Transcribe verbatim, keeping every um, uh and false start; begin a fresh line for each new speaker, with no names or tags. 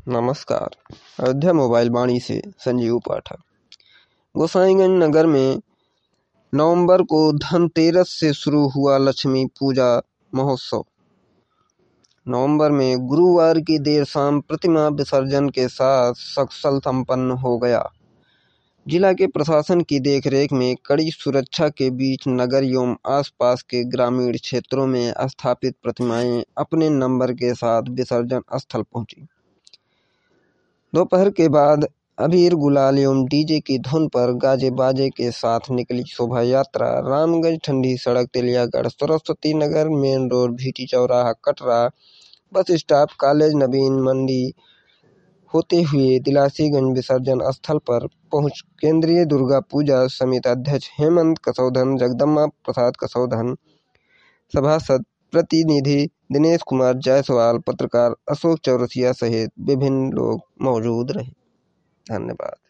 नमस्कार। अयोध्या मोबाइल वाणी से संजीव पाठक। गोसाईगंज नगर में नवंबर को धनतेरस से शुरू हुआ लक्ष्मी पूजा महोत्सव। नवंबर में गुरुवार की देर शाम प्रतिमा विसर्जन के साथ सकुशल संपन्न हो गया। जिला के प्रशासन की देखरेख में कड़ी सुरक्षा के बीच नगर एवं आसपास के ग्रामीण क्षेत्रों में स्थापित प्रतिमाएं अपने नंबर के साथ विसर्जन स्थल पहुंची। दोपहर के बाद अबीर गुलाल एवं डीजे की धुन पर गाजे बाजे के साथ निकली शोभा यात्रा रामगंज ठंडी सड़क तेलियागढ़ सरस्वती नगर मेन रोड भीटी चौराहा कटरा बस स्टॉप कॉलेज नवीन मंडी होते हुए दिलासीगंज विसर्जन स्थल पर पहुंच केंद्रीय दुर्गा पूजा समिति अध्यक्ष हेमंत कसौधन, जगदम्बा प्रसाद कसौधन, सभासद प्रतिनिधि दिनेश कुमार जायसवाल, पत्रकार अशोक चौरसिया सहित विभिन्न लोग मौजूद रहे। धन्यवाद।